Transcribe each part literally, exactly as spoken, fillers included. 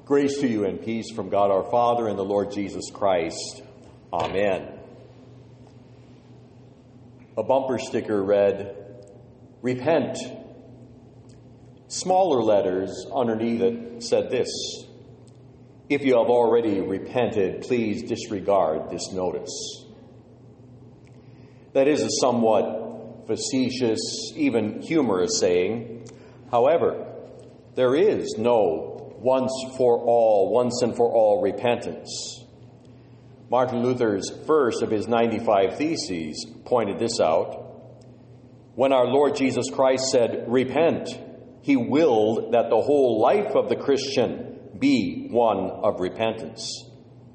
Grace to you and peace from God our Father and the Lord Jesus Christ. Amen. A bumper sticker read, "Repent." Smaller letters underneath it said this: "If you have already repented, please disregard this notice." That is a somewhat facetious, even humorous saying. However, there is no once for all, once and for all repentance. Martin Luther's first of his ninety-five Theses pointed this out. When our Lord Jesus Christ said, "Repent," he willed that the whole life of the Christian be one of repentance.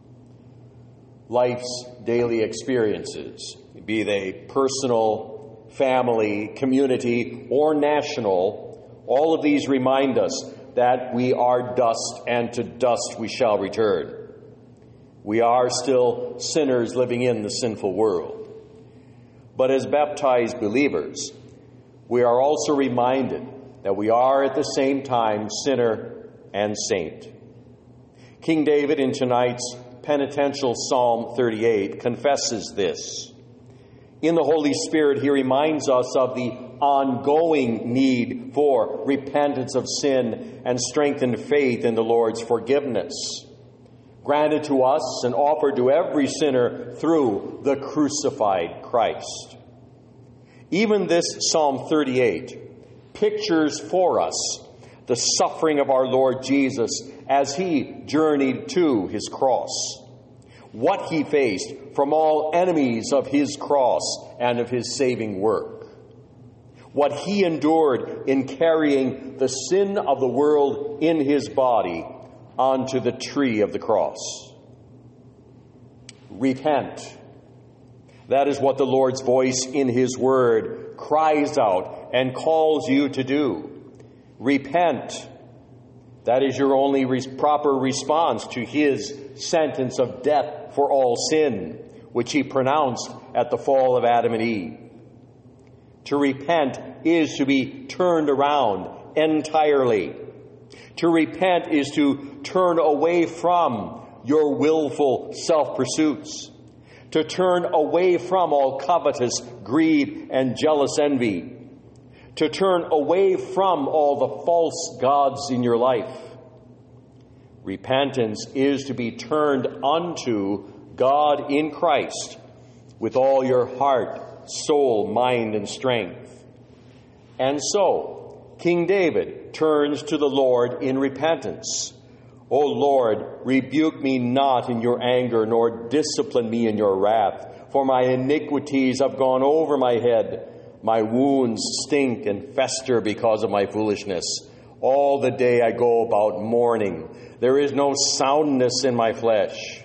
Life's daily experiences, be they personal, family, community, or national, all of these remind us that we are dust, and to dust we shall return. We are still sinners living in the sinful world. But as baptized believers, we are also reminded that we are at the same time sinner and saint. King David, in tonight's penitential Psalm thirty-eight, confesses this. In the Holy Spirit, he reminds us of the ongoing need for repentance of sin and strengthened faith in the Lord's forgiveness, granted to us and offered to every sinner through the crucified Christ. Even this Psalm thirty-eight pictures for us the suffering of our Lord Jesus as he journeyed to his cross, what he faced from all enemies of his cross and of his saving work, what he endured in carrying the sin of the world in his body onto the tree of the cross. Repent. That is what the Lord's voice in his word cries out and calls you to do. Repent. That is your only re- proper response to his sentence of death for all sin, which he pronounced at the fall of Adam and Eve. To repent is to be turned around entirely. To repent is to turn away from your willful self-pursuits, to turn away from all covetous greed and jealous envy, to turn away from all the false gods in your life. Repentance is to be turned unto God in Christ with all your heart, soul, mind, and strength. And so, King David turns to the Lord in repentance. O Lord, rebuke me not in your anger, nor discipline me in your wrath, for my iniquities have gone over my head. My wounds stink and fester because of my foolishness. All the day I go about mourning. There is no soundness in my flesh.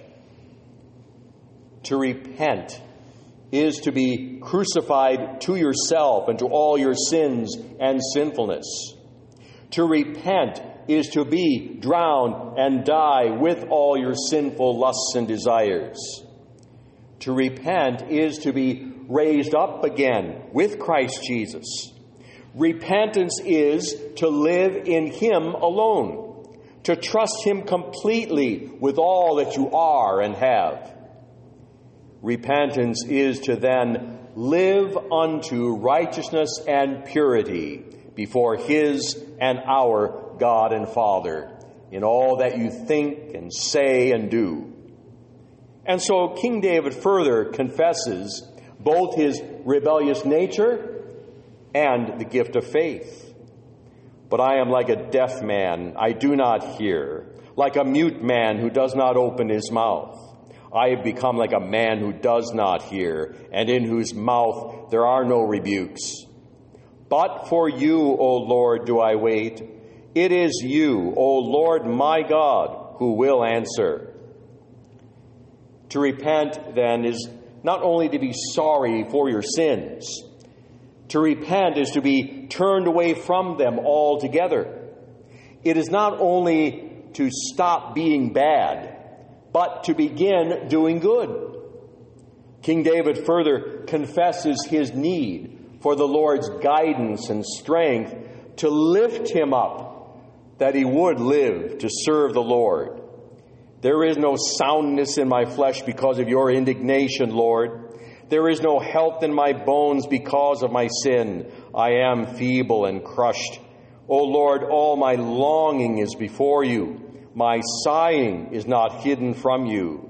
To repent is to be crucified to yourself and to all your sins and sinfulness. To repent is to be drowned and die with all your sinful lusts and desires. To repent is to be raised up again with Christ Jesus. Repentance is to live in him alone, to trust him completely with all that you are and have. Repentance is to then live unto righteousness and purity before his and our God and Father in all that you think and say and do. And so King David further confesses both his rebellious nature and the gift of faith. But I am like a deaf man, I do not hear, like a mute man who does not open his mouth. I have become like a man who does not hear, and in whose mouth there are no rebukes. But for you, O Lord, do I wait. It is you, O Lord my God, who will answer. To repent, then, is not only to be sorry for your sins. To repent is to be turned away from them altogether. It is not only to stop being bad, but to begin doing good. King David further confesses his need for the Lord's guidance and strength to lift him up that he would live to serve the Lord. There is no soundness in my flesh because of your indignation, Lord. There is no health in my bones because of my sin. I am feeble and crushed. O Lord, all my longing is before you. My sighing is not hidden from you.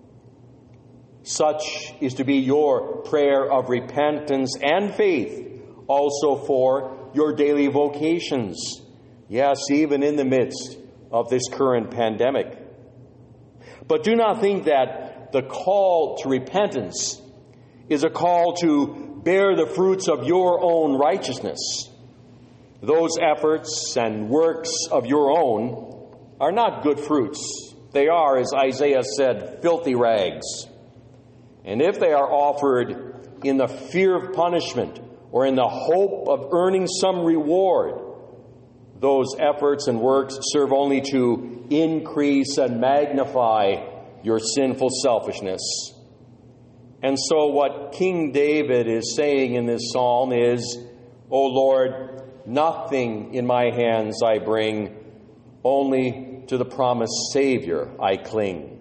Such is to be your prayer of repentance and faith, also for your daily vocations. Yes, even in the midst of this current pandemic. But do not think that the call to repentance is a call to bear the fruits of your own righteousness. Those efforts and works of your own are not good fruits. They are, as Isaiah said, filthy rags. And if they are offered in the fear of punishment or in the hope of earning some reward, those efforts and works serve only to increase and magnify your sinful selfishness. And so what King David is saying in this psalm is, O Lord, nothing in my hands I bring, only to the promised Savior I cling.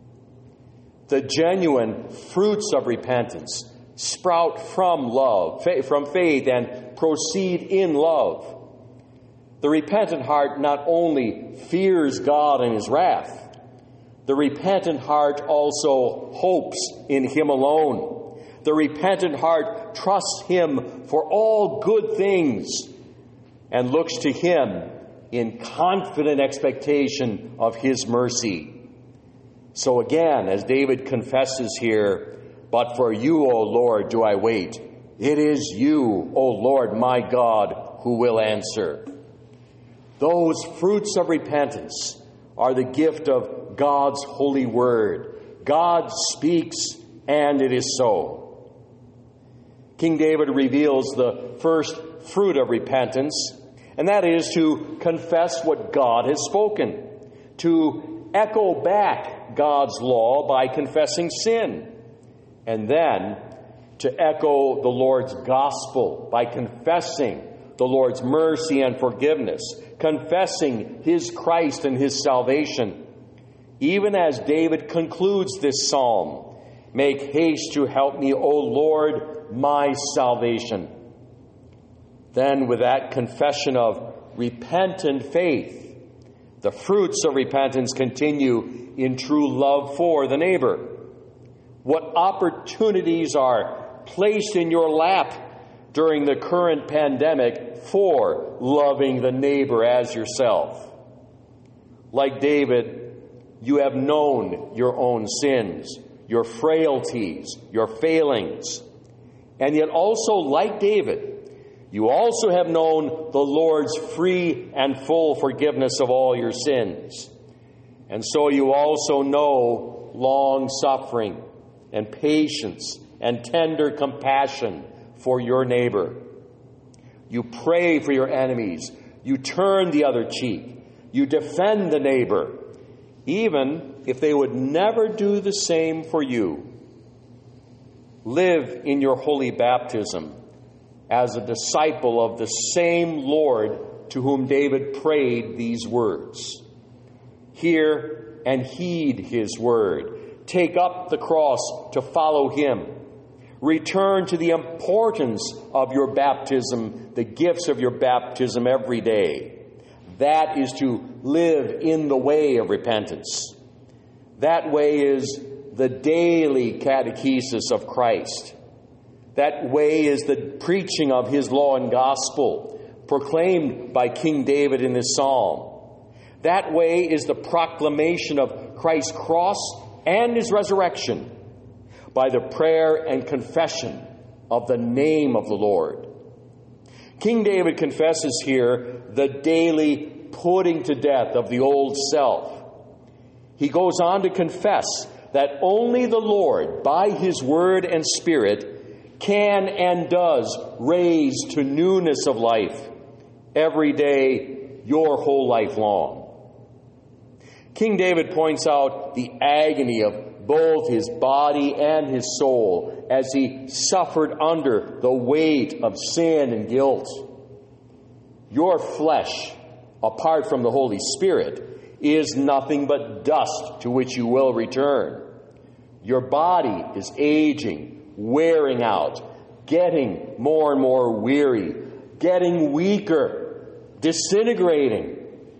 The genuine fruits of repentance sprout from love, from faith, and proceed in love. The repentant heart not only fears God and his wrath, the repentant heart also hopes in him alone. The repentant heart trusts him for all good things and looks to him in confident expectation of his mercy. So again, as David confesses here, but for you, O Lord, do I wait. It is you, O Lord, my God, who will answer. Those fruits of repentance are the gift of God's holy word. God speaks, and it is so. King David reveals the first fruit of repentance, and that is to confess what God has spoken, to echo back God's law by confessing sin, and then to echo the Lord's gospel by confessing the Lord's mercy and forgiveness, confessing his Christ and his salvation. Even as David concludes this psalm, make haste to help me, O Lord, my salvation. Then with that confession of repentant faith, the fruits of repentance continue in true love for the neighbor. What opportunities are placed in your lap during the current pandemic for loving the neighbor as yourself? Like David, you have known your own sins, your frailties, your failings. And yet also, like David, you also have known the Lord's free and full forgiveness of all your sins. And so you also know long suffering and patience and tender compassion for your neighbor. You pray for your enemies. You turn the other cheek. You defend the neighbor, even if they would never do the same for you. Live in your holy baptism as a disciple of the same Lord to whom David prayed these words. Hear and heed his word. Take up the cross to follow him. Return to the importance of your baptism, the gifts of your baptism every day. That is to live in the way of repentance. That way is the daily catechesis of Christ. That way is the preaching of his law and gospel, proclaimed by King David in this psalm. That way is the proclamation of Christ's cross and his resurrection by the prayer and confession of the name of the Lord. King David confesses here the daily putting to death of the old self. He goes on to confess that only the Lord, by his word and spirit, can and does raise to newness of life every day, your whole life long. King David points out the agony of both his body and his soul as he suffered under the weight of sin and guilt. Your flesh apart from the Holy Spirit, is nothing but dust to which you will return. Your body is aging, wearing out, getting more and more weary, getting weaker, disintegrating.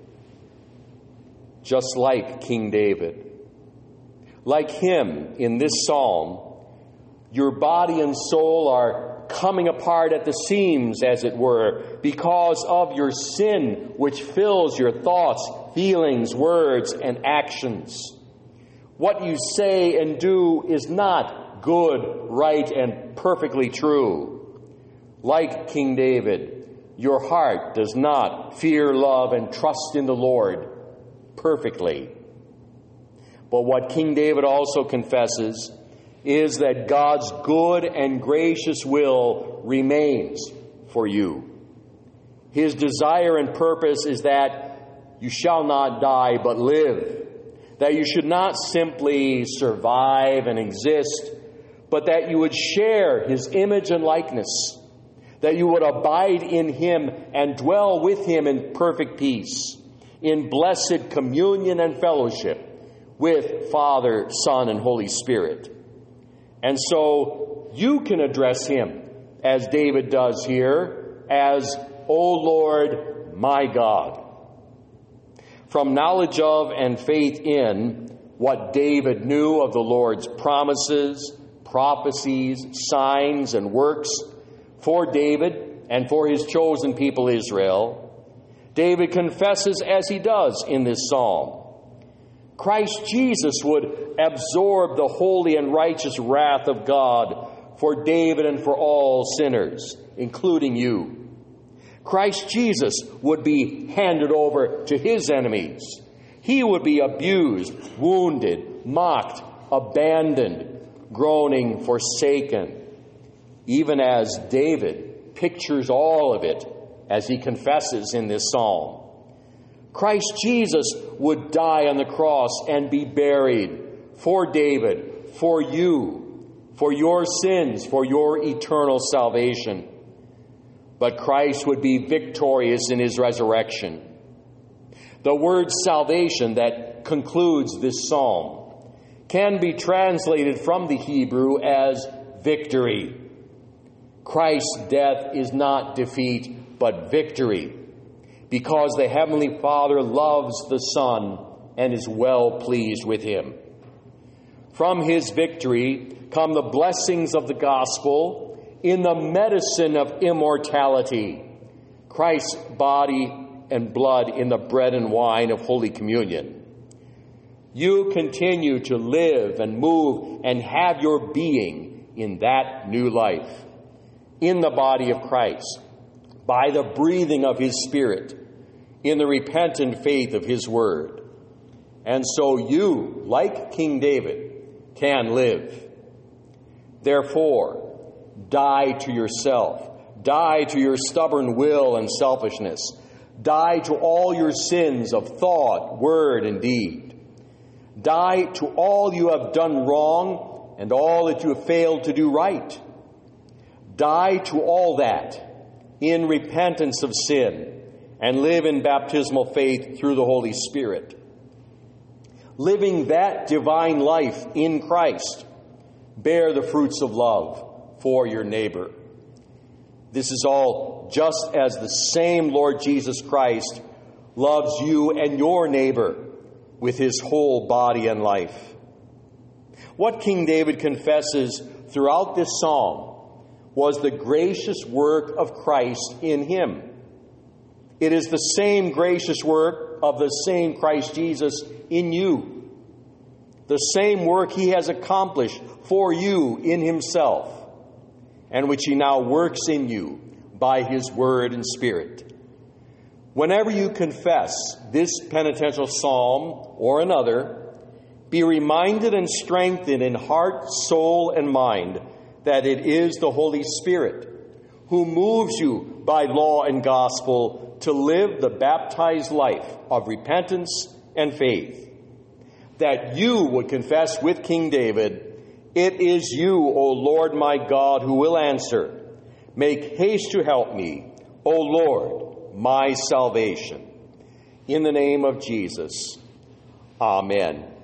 Just like King David. Like him in this psalm, your body and soul are coming apart at the seams, as it were, because of your sin, which fills your thoughts, feelings, words, and actions. What you say and do is not good, right, and perfectly true. Like King David, your heart does not fear, love, and trust in the Lord perfectly. But what King David also confesses is that God's good and gracious will remains for you. His desire and purpose is that you shall not die but live, that you should not simply survive and exist, but that you would share His image and likeness, that you would abide in Him and dwell with Him in perfect peace, in blessed communion and fellowship with Father, Son, and Holy Spirit. And so you can address Him, as David does here, as, O Lord, my God. From knowledge of and faith in what David knew of the Lord's promises, prophecies, signs, and works for David and for His chosen people Israel, David confesses, as he does in this psalm, Christ Jesus would absorb the holy and righteous wrath of God for David and for all sinners, including you. Christ Jesus would be handed over to His enemies. He would be abused, wounded, mocked, abandoned, groaning, forsaken, even as David pictures all of it as he confesses in this psalm. Christ Jesus would die on the cross and be buried for David, for you, for your sins, for your eternal salvation. But Christ would be victorious in His resurrection. The word salvation that concludes this psalm can be translated from the Hebrew as victory. Christ's death is not defeat, but victory, because the Heavenly Father loves the Son and is well pleased with Him. From His victory come the blessings of the gospel in the medicine of immortality, Christ's body and blood in the bread and wine of Holy Communion. You continue to live and move and have your being in that new life, in the body of Christ, by the breathing of His Spirit, in the repentant faith of His Word. And so you, like King David, can live. Therefore, die to yourself. Die to your stubborn will and selfishness. Die to all your sins of thought, word, and deed. Die to all you have done wrong and all that you have failed to do right. Die to all that in repentance of sin, and live in baptismal faith through the Holy Spirit. Living that divine life in Christ, bear the fruits of love for your neighbor. This is all just as the same Lord Jesus Christ loves you and your neighbor with His whole body and life. What King David confesses throughout this psalm was the gracious work of Christ in him. It is the same gracious work of the same Christ Jesus in you. The same work He has accomplished for you in Himself, and which He now works in you by His Word and Spirit. Whenever you confess this penitential psalm or another, be reminded and strengthened in heart, soul, and mind that it is the Holy Spirit who moves you by law and gospel to live the baptized life of repentance and faith. That you would confess with King David, "It is you, O Lord my God, who will answer. Make haste to help me, O Lord, my salvation." In the name of Jesus, amen.